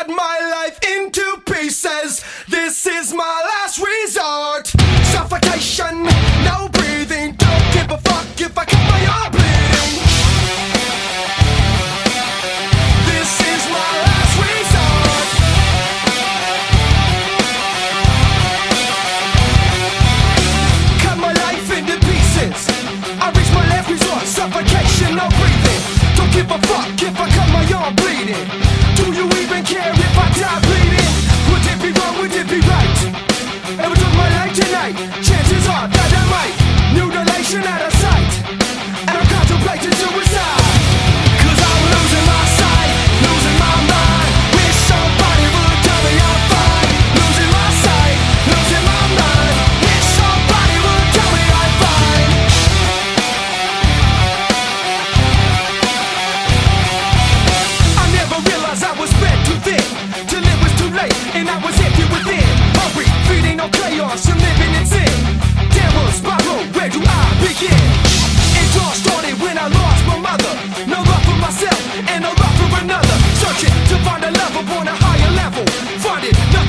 cut my life into pieces. This is my last resort. Suffocation, no breathing. Don't give a fuck if I cut my arm bleeding. This is my last resort. Cut my life into pieces. I reach my last resort. Suffocation, no breathing. Don't give a fuck if I cut my arm bleeding. Do you even care if I die bleeding? Would it be wrong, would it be right? Ever took my life tonight? Chances are that I might. Mutilation out of sight. And I'm contemplating suicide. Cause I'm losing my sight, losing my mind. Wish somebody would tell me I'm fine. Losing my sight, losing my mind. Wish somebody would tell me I'm fine. I never realized I was spread too thin, till it was too late and I was empty within. Hungry, feeding on chaos and living in sin. Downward spiral, where do I begin? It all started when I lost my mother. No love for myself and no love for another. Searching to find a love upon a higher level. Find it, nothing